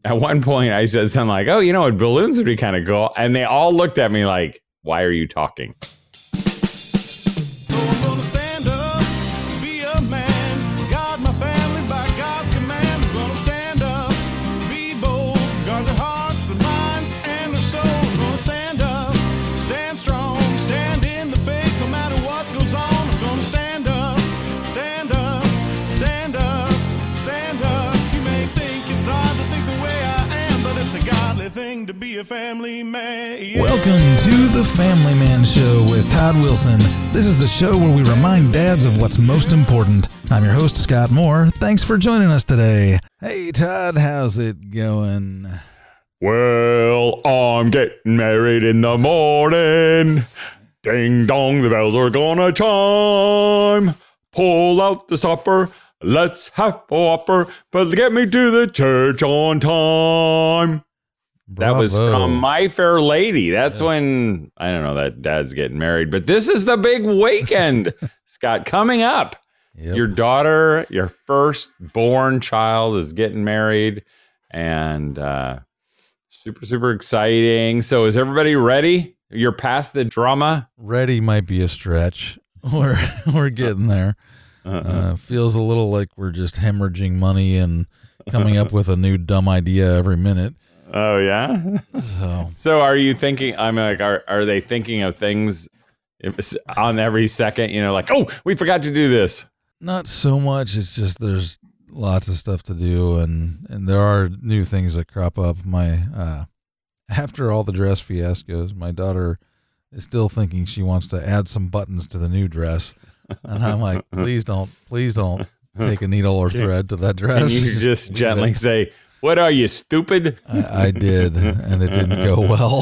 at one point I said something like, oh, balloons would be kind of cool. And they all looked at me like, why are you talking? To be a family man. Welcome to the Family Man Show with Todd Wilson. This is the show where we remind dads of what's most important. I'm your host, Scott Moore. Thanks for joining us today. Hey, Todd, how's it going? Well, I'm getting married in the morning. Ding dong, the bells are gonna chime. Pull out the stopper. Let's have a whopper, but get me to the church on time. Bravo. That was from My Fair Lady. That's when, I don't know, that dad's getting married. But this is the big weekend, Scott, coming up. Yep. Your daughter, your firstborn child is getting married. And super, super exciting. So is everybody ready? You're past the drama? Ready might be a stretch. We're getting there. Feels a little like we're just hemorrhaging money and coming up with a new dumb idea every minute. Oh, yeah? So are you thinking, are they thinking of things on every second, like, oh, we forgot to do this? Not so much. It's just there's lots of stuff to do, and there are new things that crop up. After all the dress fiascos, my daughter is still thinking she wants to add some buttons to the new dress. And I'm like, please don't take a needle or thread to that dress. And you just gently say, what are you, stupid? I did, and it didn't go well.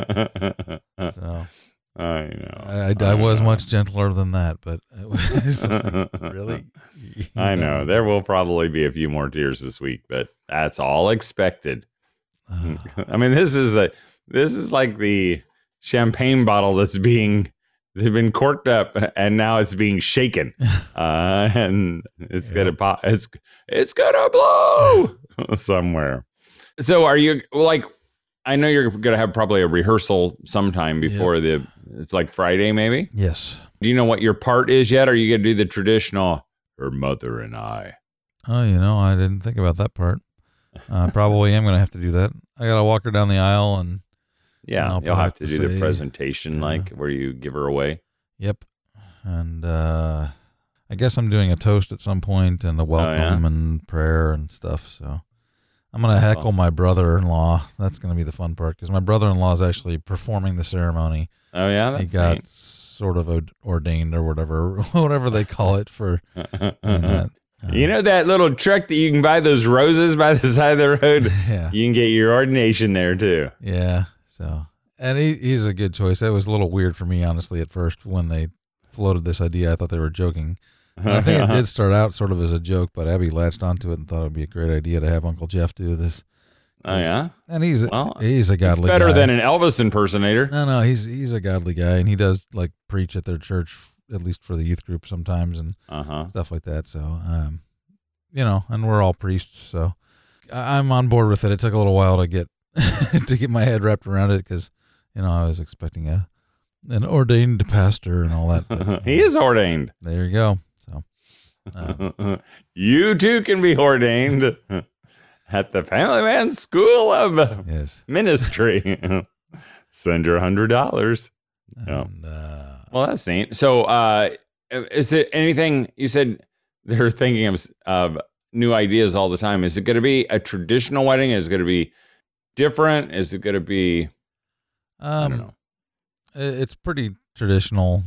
So I know. I was much gentler than that, but it was really. I know. There will probably be a few more tears this week, but that's all expected. I mean, this is like the champagne bottle they've been corked up and now it's being shaken, and it's gonna pop. It's gonna blow somewhere. So are you I know you're gonna have probably a rehearsal sometime before it's like Friday maybe? Yes. Do you know what your part is yet? Or are you gonna do the traditional Her Mother and I? Oh, I didn't think about that part. Probably am gonna have to do that. I gotta walk her down the aisle and you'll have to do the presentation where you give her away. Yep. And I guess I'm doing a toast at some point and a welcome and prayer and stuff. So I'm going to heckle my brother-in-law. That's going to be the fun part because my brother-in-law is actually performing the ceremony. Oh, yeah? That's He got neat. sort of ordained or whatever they call it for that. That little trick that you can buy those roses by the side of the road? Yeah. You can get your ordination there, too. Yeah. So, and he's a good choice. That was a little weird for me, honestly, at first when they floated this idea. I thought they were joking. And I think it did start out sort of as a joke, but Abby latched onto it and thought it would be a great idea to have Uncle Jeff do this. Oh, yeah? And he's a godly it's better guy. than an Elvis impersonator. No, he's a godly guy, and he does like preach at their church, at least for the youth group sometimes, and stuff like that. So, and we're all priests, so I'm on board with it. It took a little while to get my head wrapped around it because, I was expecting an ordained pastor and all that. But, he is ordained. There you go. So, you too can be ordained at the Family Man School of Ministry. Send your $100. And, well, that's neat. So, is it anything you said they're thinking of new ideas all the time? Is it going to be a traditional wedding? Is it going to be different? Is it going to be, I don't know. It's pretty traditional.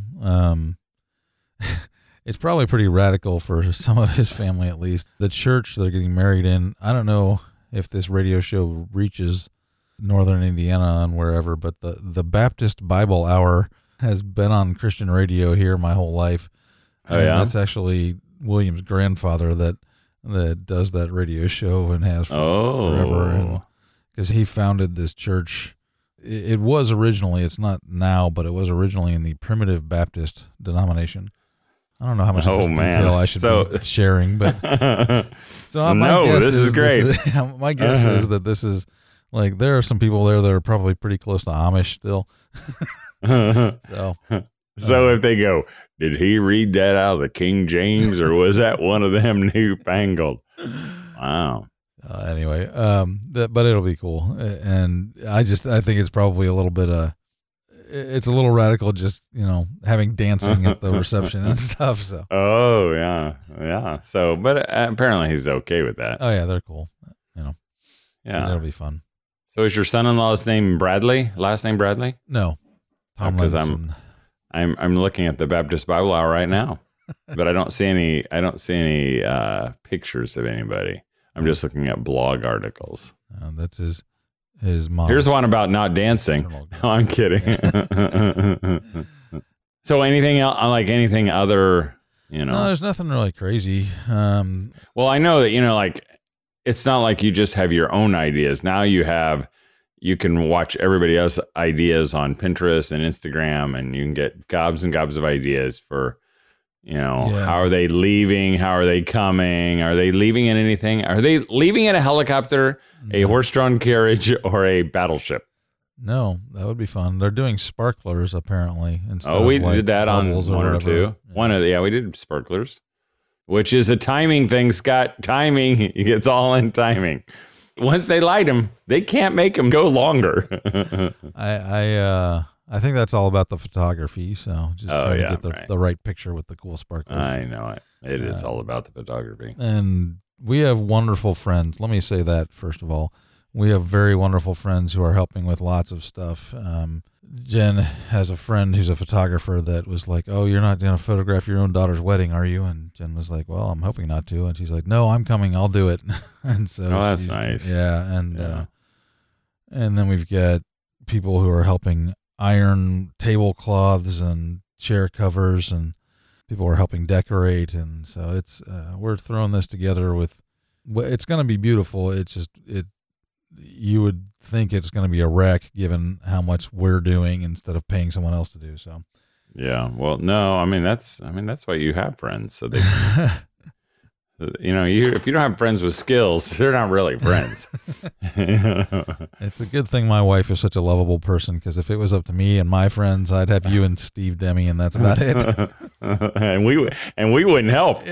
It's probably pretty radical for some of his family, at least. The church they're getting married in, I don't know if this radio show reaches northern Indiana and wherever, but the Baptist Bible Hour has been on Christian radio here my whole life. Oh, yeah? That's actually William's grandfather that does that radio show and has forever. Because he founded this church. It was originally, it's not now, but it was originally in the Primitive Baptist denomination. I don't know how much detail I should be sharing, but so this is great. My guess is that this is like there are some people there that are probably pretty close to Amish still. So if they go, did he read that out of the King James or was that one of them newfangled? Wow. Anyway, but it'll be cool, and I think it's probably a little bit it's a little radical, just having dancing at the reception and stuff. So. Oh yeah. So, but apparently he's okay with that. Oh yeah, they're cool. Yeah, it'll be fun. So is your son-in-law's name Bradley? Last name Bradley? No, Tom because I'm looking at the Baptist Bible Hour right now, but I don't see any. Pictures of anybody. I'm just looking at blog articles. That's his mom. Here's one about not dancing. No, I'm kidding. So anything else? Like anything other? No, there's nothing really crazy. Well, I know that like it's not like you just have your own ideas. Now you can watch everybody else's ideas on Pinterest and Instagram, and you can get gobs and gobs of ideas for, how are they leaving? How are they coming? Are they leaving in anything? Are they leaving in a helicopter, a horse-drawn carriage, or a battleship? No, that would be fun. They're doing sparklers apparently. We did that on one or two. Yeah. We did sparklers, which is a timing thing, Scott. Timing. It's all in timing. Once they light them, they can't make them go longer. I think that's all about the photography. So just trying to get the right picture with the cool sparklers. I know it. It is all about the photography. And we have wonderful friends. Let me say that first of all. We have very wonderful friends who are helping with lots of stuff. Jen has a friend who's a photographer that was like, "Oh, you're not going to photograph your own daughter's wedding, are you?" And Jen was like, "Well, I'm hoping not to." And she's like, "No, I'm coming. I'll do it." And so, that's nice. And then we've got people who are helping iron tablecloths and chair covers, and people are helping decorate. And so it's we're throwing this together with. It's going to be beautiful. It's just you would think it's going to be a wreck given how much we're doing instead of paying someone else to do. So, yeah. Well, no, that's why you have friends. So they, if you don't have friends with skills, they're not really friends. It's a good thing my wife is such a lovable person, because if it was up to me and my friends, I'd have you and Steve Demme, and that's about it. and we wouldn't help.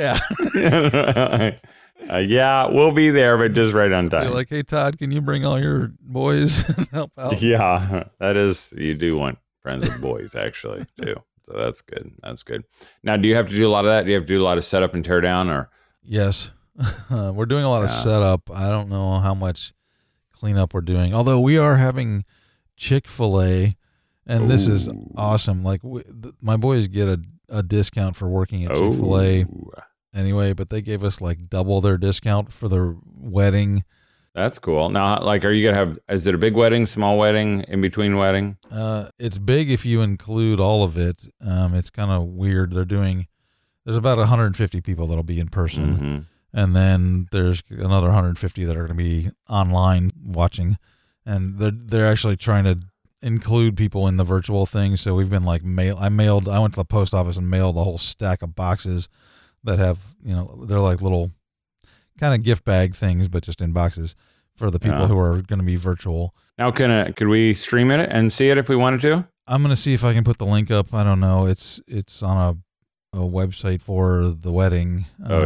Yeah. We'll be there, but just right on time. You're like, "Hey, Todd, can you bring all your boys and help out?" Yeah, you do want friends with boys, actually, too. So that's good. That's good. Now, do you have to do a lot of that? Do you have to do a lot of setup and tear down, or? Yes, we're doing a lot of setup. I don't know how much cleanup we're doing, although we are having Chick-fil-A, and this is awesome. Like my boys get a discount for working at Chick-fil-A. Anyway, but they gave us like double their discount for their wedding. That's cool. Now, like, are you going to have, is it a big wedding, small wedding, in between wedding? It's big if you include all of it. It's kind of weird. There's about 150 people that'll be in person. Mm-hmm. And then there's another 150 that are going to be online watching. And they're actually trying to include people in the virtual thing. So we've been like I went to the post office and mailed a whole stack of boxes that have, they're like little kind of gift bag things, but just in boxes for the people who are going to be virtual. Now, could we stream it and see it if we wanted to? I'm going to see if I can put the link up. I don't know. It's on a website for the wedding.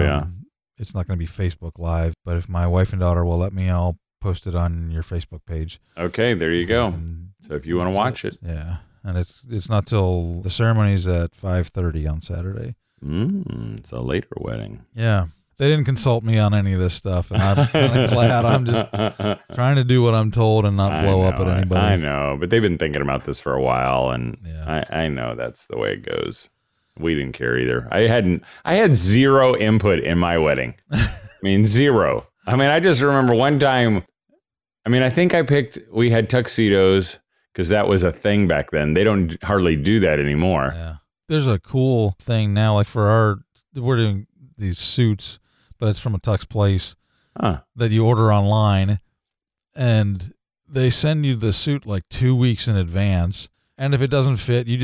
It's not going to be Facebook Live, but if my wife and daughter will let me, I'll post it on your Facebook page. Okay, there you go. So if you want to watch it. Yeah. And it's not till the ceremony's at 5:30 on Saturday. It's a later wedding. Yeah. They didn't consult me on any of this stuff, and I'm kind of glad. I'm just trying to do what I'm told and not blow up at anybody. I know, but they've been thinking about this for a while, and I know that's the way it goes. We didn't care either. I had zero input in my wedding. I mean, zero. I mean, I just remember one time, I think we had tuxedos because that was a thing back then. They don't hardly do that anymore. Yeah. There's a cool thing now, like we're doing these suits, but it's from a Tux place that you order online, and they send you the suit like 2 weeks in advance. And if it doesn't fit, you just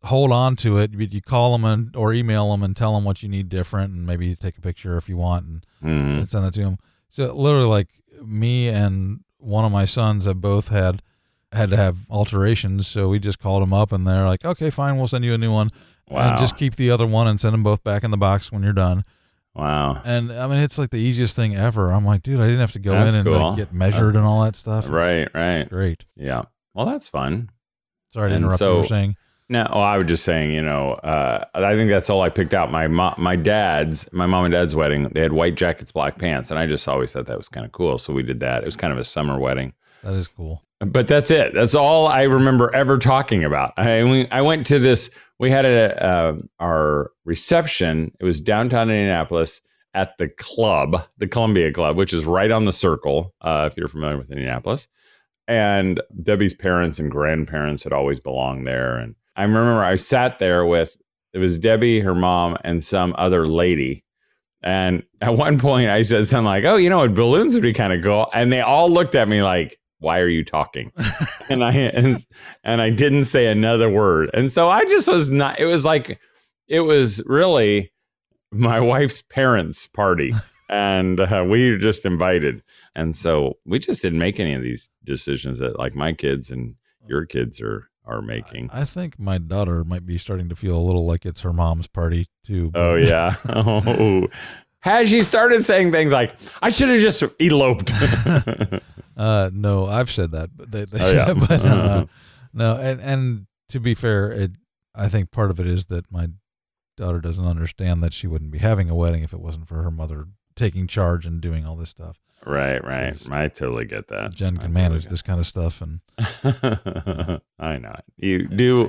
hold on to it. You call them or email them and tell them what you need different, and maybe you take a picture if you want and send it to them. So literally, like, me and one of my sons have both had to have alterations, so we just called them up and they're like, okay, fine, we'll send you a new one. Wow. And just keep the other one and send them both back in the box when you're done. Wow. And I mean, it's like the easiest thing ever. I'm like, dude, I didn't have to go in and like, get measured and all that stuff. Right. Great. Yeah. Well, that's fun. Sorry to interrupt what you were saying. No, I was just saying, I think that's all I picked out. My mom and dad's wedding, they had white jackets, black pants, and I just always thought that was kind of cool. So we did that. It was kind of a summer wedding. That is cool. But that's it. That's all I remember ever talking about. I went to this. We had our reception. It was downtown Indianapolis at the club, the Columbia Club, which is right on the Circle, if you're familiar with Indianapolis. And Debbie's parents and grandparents had always belonged there. And I remember I sat there it was Debbie, her mom, and some other lady. And at one point I said something like, oh, balloons would be kind of cool. And they all looked at me like, why are you talking? and I didn't say another word. And so I just was not, it was really my wife's parents' party. And we were just invited. And so we just didn't make any of these decisions that like my kids and your kids are making. I think my daughter might be starting to feel a little like it's her mom's party too. Oh, yeah. Oh. Has she started saying things like, I should have just eloped? No, I've said that. But no, and to be fair, I think part of it is that my daughter doesn't understand that she wouldn't be having a wedding if it wasn't for her mother taking charge and doing all this stuff. Right. I totally get that. Jen can manage this kind of stuff, and I know you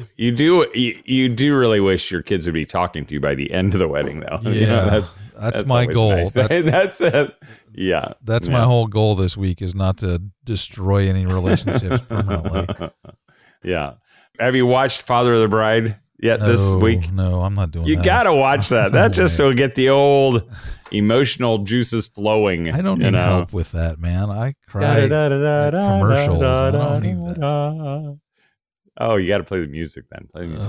do really wish your kids would be talking to you by the end of the wedding, though. Yeah, that's my goal. Nice. That's it. Yeah, that's my whole goal this week is not to destroy any relationships permanently. Yeah. Have you watched Father of the Bride yet this week? No, I'm not doing that. You got to watch that. That just will get the old emotional juices flowing. I don't need help with that, man. I cry at commercials. I don't need that. Oh, you got to play the music then. Play the music.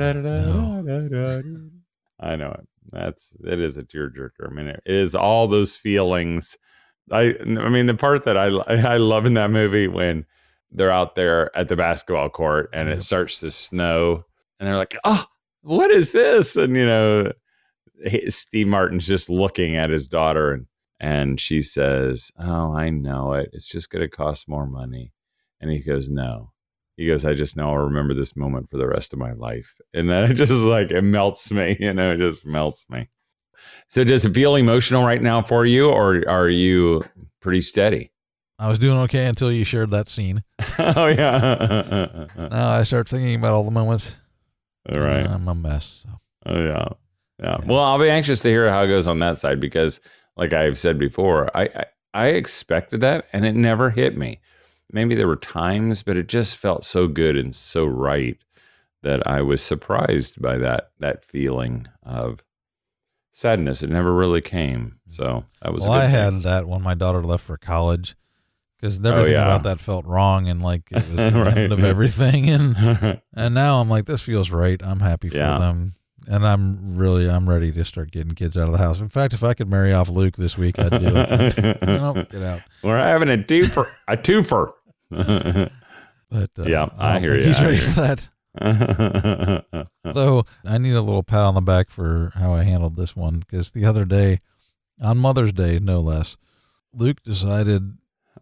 No. I know it. It is a tearjerker. I mean, it is all those feelings. I mean, the part that I love in that movie when they're out there at the basketball court and it starts to snow and they're like, oh, what is this? And, Steve Martin's just looking at his daughter and she says, oh, I know it. It's just going to cost more money. And he goes, no. He goes, I just know I'll remember this moment for the rest of my life. And then it just it melts me, it just melts me. So does it feel emotional right now for you, or are you pretty steady? I was doing okay until you shared that scene. Oh, yeah. Now I start thinking about all the moments. All right. I'm a mess. So. Oh, yeah. Well, I'll be anxious to hear how it goes on that side because, like I've said before, I expected that and it never hit me. Maybe there were times, but it just felt so good and so right that I was surprised by that feeling of sadness. It never really came. So that was. Well, I had that when my daughter left for college because everything about that felt wrong and like it was the end of everything. And now I'm like, this feels right. I'm happy for them. And I'm ready to start getting kids out of the house. In fact, if I could marry off Luke this week, I'd do it. Get out. We're having a twofer. But I hear you. He's ready for that. Though I need a little pat on the back for how I handled this one because the other day, on Mother's Day, no less, Luke decided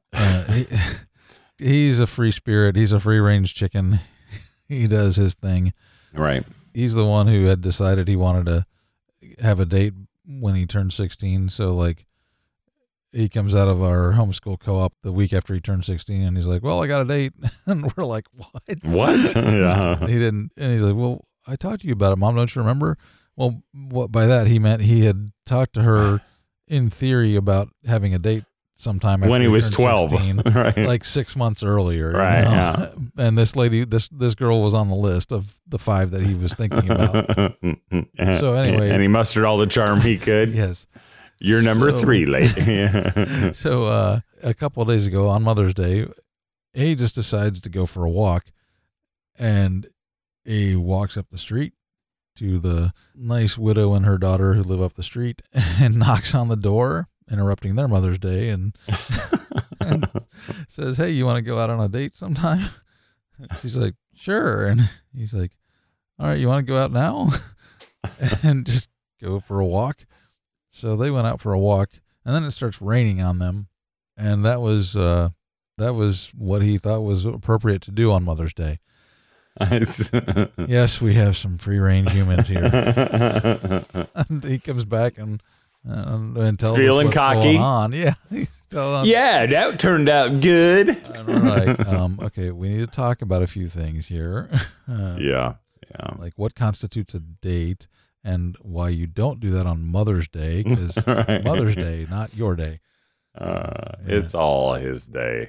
he's a free spirit. He's a free range chicken. He does his thing. Right. He's the one who had decided he wanted to have a date when he turned 16. So like he comes out of our homeschool co-op the week after he turned 16 and he's like, well, I got a date. And we're like, what? Yeah. He didn't. And he's like, well, I talked to you about it, Mom. Don't you remember? Well, what by that he meant he had talked to her in theory about having a date sometime after when he was 12, 16, right? Like 6 months earlier, right? Yeah. And this lady, this girl was on the list of the 5 that he was thinking about. So anyway, and he mustered all the charm he could. Yes, you're number 3, lady. So a couple of days ago on Mother's Day, he just decides to go for a walk, and walks up the street to the nice widow and her daughter who live up the street and knocks on the door, interrupting their Mother's Day, and says, "Hey, you want to go out on a date sometime?" She's like, "Sure." And he's like, "All right, you want to go out now?" And just go for a walk. So they went out for a walk, and then it starts raining on them. And that was what he thought was appropriate to do on Mother's Day. Yes, we have some free-range humans here. And he comes back and tells feeling us what's cocky. going on. Yeah, yeah, that turned out good. And we're like, okay, we need to talk about a few things here. Yeah. Like what constitutes a date and why you don't do that on Mother's Day, because it's Mother's Day, not your day. It's all his day.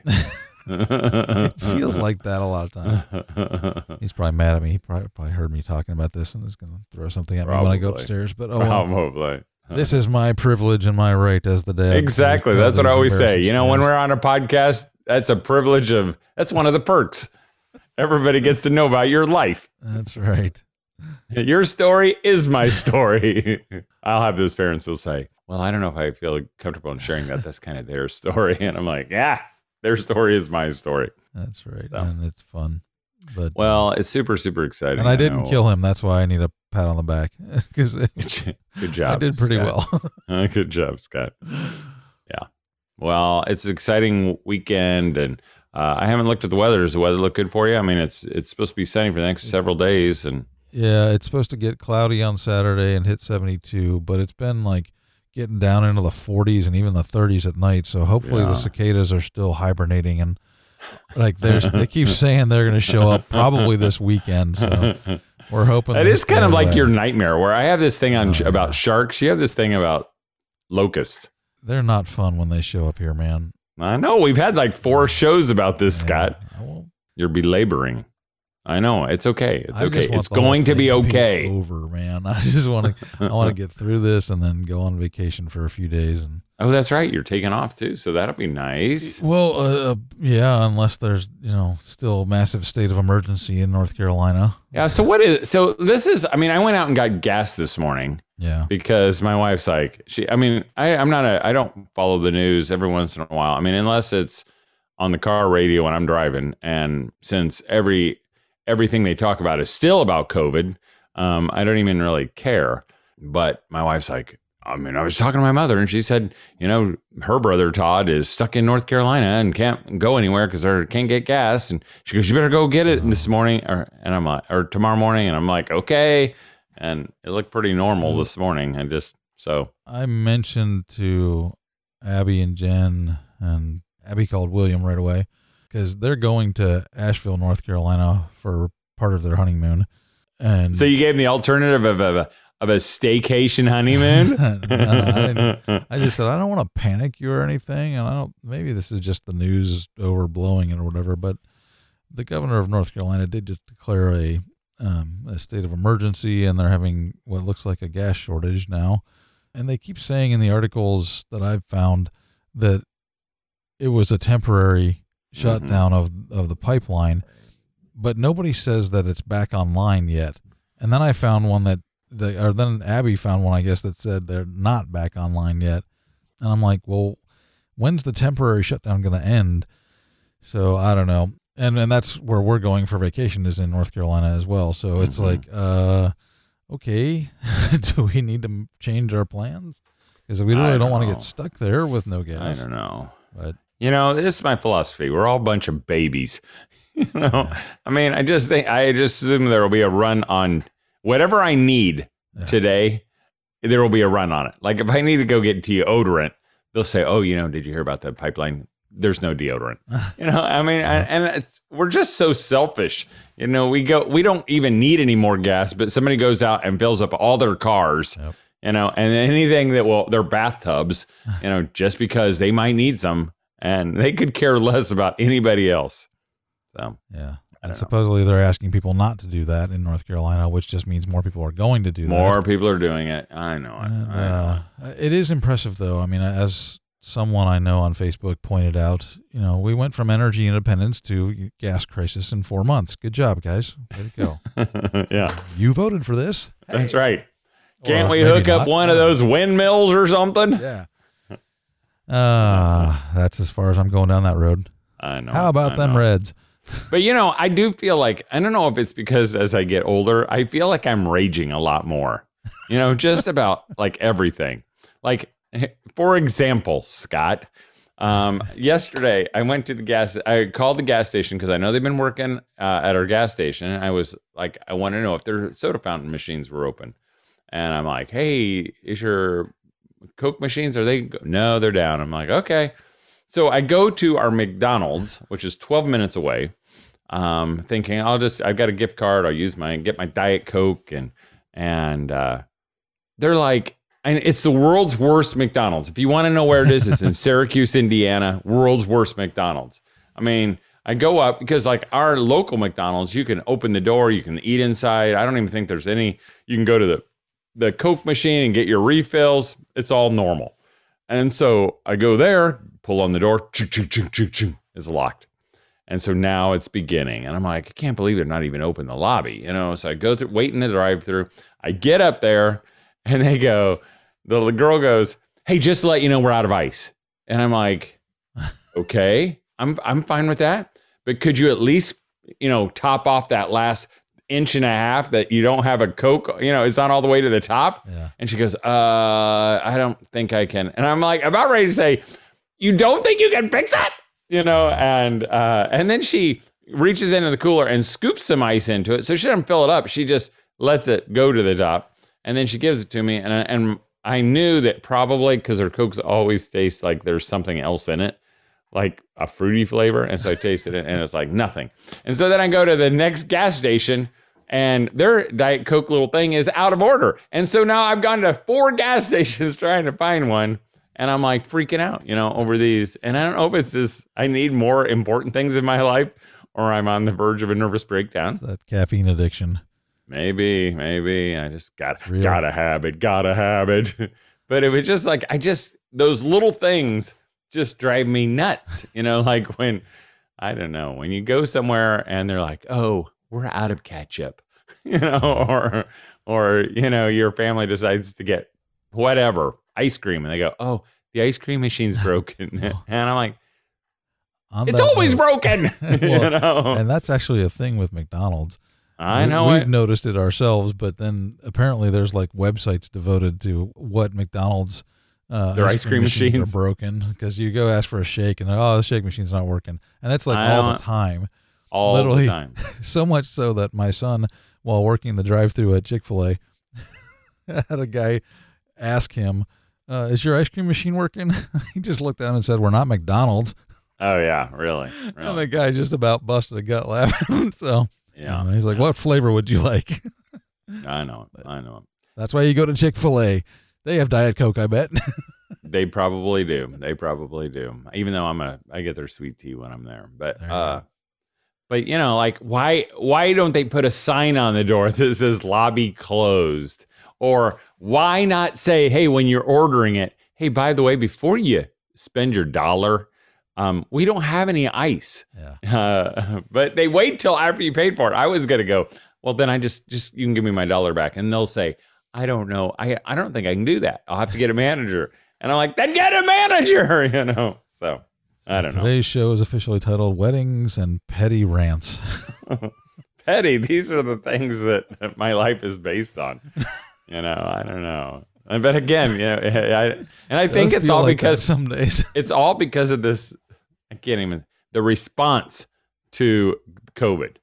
It feels like that a lot of times. He's probably mad at me. He probably heard me talking about this and is going to throw something at me when I go upstairs. But probably. This is my privilege and my right as the dad. Exactly. That's what I always say. You know, when we're on a podcast, that's a privilege that's one of the perks. Everybody gets to know about your life. That's right. Your story is my story. I'll have those parents who'll say, well, I don't know if I feel comfortable in sharing that. That's kind of their story. And I'm like, yeah, their story is my story. That's right. So. And it's fun. But it's super, super exciting. And I didn't kill him. That's why I need a pat on the back. Good job. I did pretty Scott. Well. Good job, Scott. Yeah. Well, it's an exciting weekend, and I haven't looked at the weather. Does the weather look good for you? I mean, it's supposed to be sunny for the next several days, and yeah, it's supposed to get cloudy on Saturday and hit 72, but it's been like getting down into the 40s and even the 30s at night. So hopefully the cicadas are still hibernating, and like they keep saying they're going to show up probably this weekend. So we're hoping it is kind of like your nightmare. Where I have this thing about sharks. You have this thing about locusts. They're not fun when they show up here, man. I know. We've had like 4 shows about this, Scott. You're belaboring. I know. It's okay. It's okay. It's going to be okay. Over, man. I just want to get through this and then go on vacation for a few days. And oh, that's right. You're taking off too, so that'll be nice. Well, yeah, unless there's still a massive state of emergency in North Carolina. Yeah. So this is. I mean, I went out and got gas this morning. Yeah. Because my wife's like I don't follow the news every once in a while. I mean, unless it's on the car radio when I'm driving, and since everything they talk about is still about COVID, I don't even really care. But my wife's like, I mean, I was talking to my mother, and she said, her brother Todd is stuck in North Carolina and can't go anywhere because they can't get gas. And she goes, you better go get it this morning, or tomorrow morning. And I'm like, okay. And it looked pretty normal this morning. I mentioned to Abby and Jen, and Abby called William right away because they're going to Asheville, North Carolina for part of their honeymoon. And so you gave them the alternative of a staycation honeymoon? No, I just said, I don't want to panic you or anything. And maybe this is just the news overblowing it or whatever, but the governor of North Carolina did just declare a state of emergency, and they're having what looks like a gas shortage now. And they keep saying in the articles that I've found that it was a temporary shutdown of the pipeline, but nobody says that it's back online yet. And then I found one then Abby found one, I guess, that said they're not back online yet. And I'm like, well, when's the temporary shutdown going to end? So I don't know. And that's where we're going for vacation, is in North Carolina as well. So it's like, okay, do we need to change our plans? Because we really don't want to get stuck there with no gas. I don't know. But this is my philosophy. We're all a bunch of babies. I mean, I just assume there will be a run on whatever I need today. There will be a run on it. Like if I need to go get deodorant, they'll say, oh, did you hear about the pipeline? There's no deodorant. I mean, and we're just so selfish. We don't even need any more gas, but somebody goes out and fills up all their cars, and anything their bathtubs, just because they might need some, and they could care less about anybody else. So, yeah. And supposedly they're asking people not to do that in North Carolina, which just means more people are going to do that. More people are doing it. I know it. It is impressive, though. I mean, as someone I know on Facebook pointed out, we went from energy independence to gas crisis in 4 months. Good job, guys. Way to go. Yeah. You voted for this. That's right. Can't we hook up one of those windmills or something? Yeah. That's as far as I'm going down that road. I know. How about them Reds? But, I do feel like, I don't know if it's because as I get older, I feel like I'm raging a lot more, just about like everything. Like, for example, Scott, yesterday I went to I called the gas station because I know they've been working at our gas station. And I was like, I want to know if their soda fountain machines were open. And I'm like, hey, is your Coke machines, no, they're down. I'm like, okay. So I go to our McDonald's, which is 12 minutes away, thinking I've got a gift card. I'll get my Diet Coke. And they're like, and it's the world's worst McDonald's. If you want to know where it is, it's in Syracuse, Indiana, world's worst McDonald's. I mean, I go up because like our local McDonald's, you can open the door, you can eat inside. I don't even think there's any, you can go to the Coke machine and get your refills. It's all normal. And so I go there, pull on the door, it's locked. And so now it's beginning. And I'm like, I can't believe they're not even open the lobby, So I go through, wait in the drive-through. I get up there and they go, the girl goes, hey, just to let you know, we're out of ice. And I'm like, okay, I'm fine with that. But could you at least, top off that last inch and a half that you don't have a Coke, it's not all the way to the top. Yeah. And she goes, I don't think I can. And I'm like, about ready to say, you don't think you can fix it? And then she reaches into the cooler and scoops some ice into it. So she doesn't fill it up. She just lets it go to the top. And then she gives it to me. And I knew that probably because her Cokes always taste like there's something else in it, like a fruity flavor. And so I tasted it and it's like nothing. And so then I go to the next gas station and their Diet Coke little thing is out of order. And so now I've gone to 4 gas stations trying to find one. And I'm like freaking out, over these. And I don't know if it's just I need more important things in my life or I'm on the verge of a nervous breakdown. It's that caffeine addiction. Maybe. I just gotta have it. But it was just like, those little things just drive me nuts. Like when, I don't know, when you go somewhere and they're like, oh, we're out of ketchup, or your family decides to get whatever, ice cream. And they go, oh, the ice cream machine's broken. And I'm like, it's always broken, And that's actually a thing with McDonald's. I know We've noticed it ourselves, but then apparently there's like websites devoted to what McDonald's their ice cream machines are broken because you go ask for a shake and the shake machine's not working, and that's like all the time, literally the time. So much so that my son, while working the drive-thru at Chick-fil-A, had a guy ask him, "Is your ice cream machine working?" He just looked at him and said, "We're not McDonald's." Oh yeah, really? And the guy just about busted a gut laughing. So. Yeah. He's like, what flavor would you like? I know it. That's why you go to Chick-fil-A. They have Diet Coke, I bet. They probably do. Even though I get their sweet tea when I'm there. But like why don't they put a sign on the door that says lobby closed? Or why not say, hey, when you're ordering it, hey, by the way, before you spend your $1, we don't have any ice. Yeah. But they wait till after you paid for it. I was going to go, well, then I just you can give me my $1 back. And they'll say, I don't know. I don't think I can do that. I'll have to get a manager. And I'm like, then get a manager, So I don't know. Today's show is officially titled Weddings and Petty Rants. Petty. These are the things that my life is based on. I don't know. But again, I think it's all because some days it's all because of this. I can't even the response to COVID.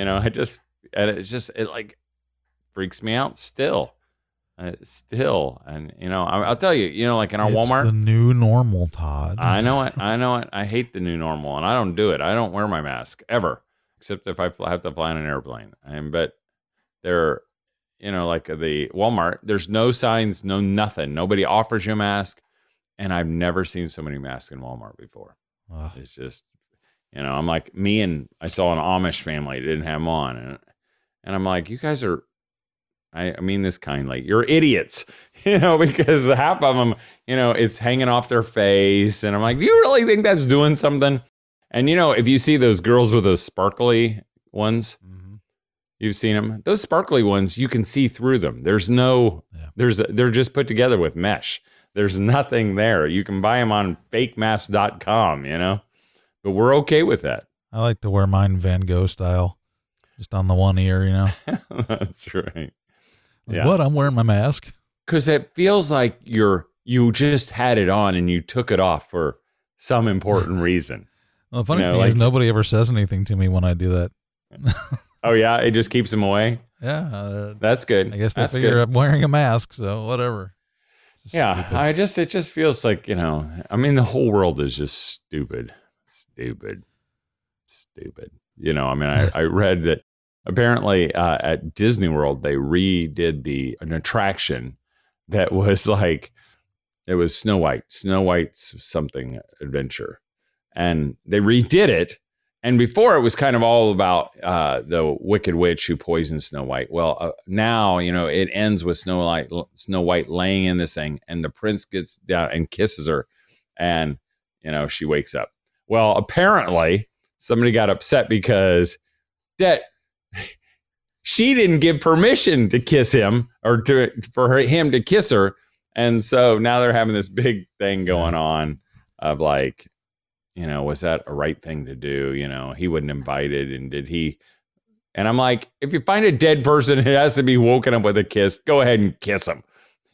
It like freaks me out still, and I'll tell you, like in our Walmart, the new normal, Todd. I know it. I hate the new normal, and I don't do it. I don't wear my mask ever, except if I have to fly on an airplane. But they're. Like the Walmart, there's no signs, no nothing. Nobody offers you a mask. And I've never seen so many masks in Walmart before. It's just, I'm like I saw an Amish family that didn't have them on. And I'm like, you guys are I mean this kindly, you're idiots, because half of them, it's hanging off their face. And I'm like, do you really think that's doing something? And, if you see those girls with those sparkly ones, you've seen them, those sparkly ones, you can see through them. There's they're just put together with mesh. There's nothing there. You can buy them on fakemask.com, but we're okay with that. I like to wear mine Van Gogh style, just on the one ear, That's right. Yeah. What? I'm wearing my mask. Because it feels like you just had it on and you took it off for some important reason. Well, the funny thing is nobody ever says anything to me when I do that. Oh, yeah? It just keeps them away? Yeah. That's good. I guess they figure I'm wearing a mask, so whatever. Yeah, stupid. It just feels like, the whole world is just stupid. I read that apparently at Disney World, they redid an attraction that was like, it was Snow White's something adventure. And they redid it. And before it was kind of all about the Wicked Witch who poisoned Snow White. Well, now, it ends with Snow White laying in this thing and the prince gets down and kisses her and, she wakes up. Well, apparently somebody got upset because she didn't give permission to kiss him or for him to kiss her. And so now they're having this big thing going on of like, was that a right thing to do? He wasn't invited. And did he? And I'm like, if you find a dead person, it has to be woken up with a kiss. Go ahead and kiss him,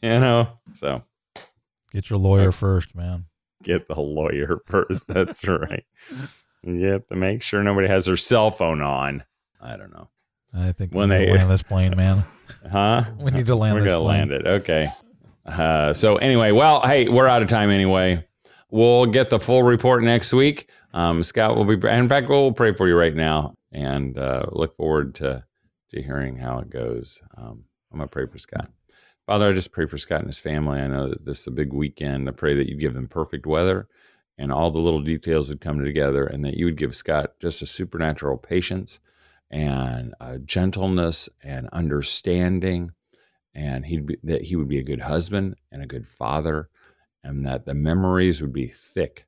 so. Get your lawyer first, man. Get the lawyer first. That's right. You have to make sure nobody has their cell phone on. I don't know. I think when they land this plane, man. Huh? We need to land this plane. We're going to land it. Okay. So anyway, well, hey, we're out of time anyway. We'll get the full report next week. Scott will be, in fact, we'll pray for you right now and look forward to hearing how it goes. I'm going to pray for Scott. Father, I just pray for Scott and his family. I know that this is a big weekend. I pray that you'd give them perfect weather and all the little details would come together and that you would give Scott just a supernatural patience and gentleness and understanding. And that he would be a good husband and a good father, and that the memories would be thick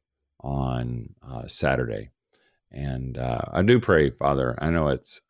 on Saturday. And I do pray, Father, I know it's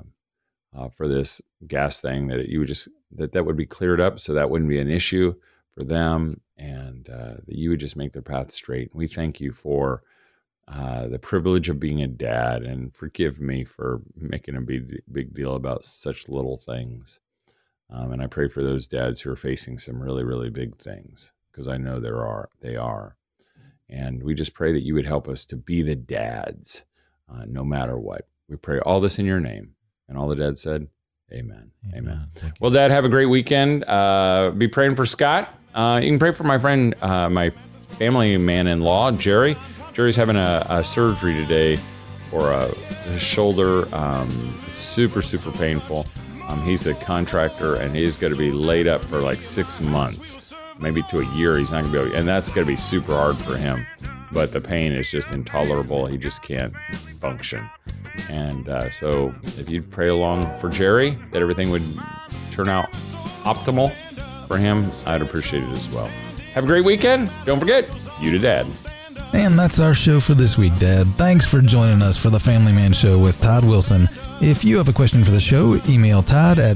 for this gas thing, that you would just, that would be cleared up so that wouldn't be an issue for them, and that you would just make their path straight. We thank you for the privilege of being a dad, and forgive me for making a big deal about such little things. And I pray for those dads who are facing some really, really big things, because I know they are. And we just pray that you would help us to be the dads, no matter what. We pray all this in your name. And all the dads said, amen. Amen. Well, Dad, have a great weekend. Be praying for Scott. You can pray for my friend, my family man-in-law, Jerry. Jerry's having a surgery today for his shoulder. It's super, super painful. He's a contractor, and he's going to be laid up for like 6 months, maybe to a year. He's not going to be able, and that's going to be super hard for him. But the pain is just intolerable. He just can't function. And so if you'd pray along for Jerry, that everything would turn out optimal for him, I'd appreciate it as well. Have a great weekend. Don't forget, you to Dad. And that's our show for this week, Dad. Thanks for joining us for the Family Man Show with Todd Wilson. If you have a question for the show, email Todd at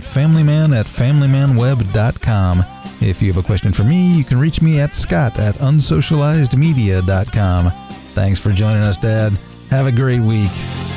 familyman@familymanweb.com. If you have a question for me, you can reach me at scott@unsocializedmedia.com. Thanks for joining us, Dad. Have a great week.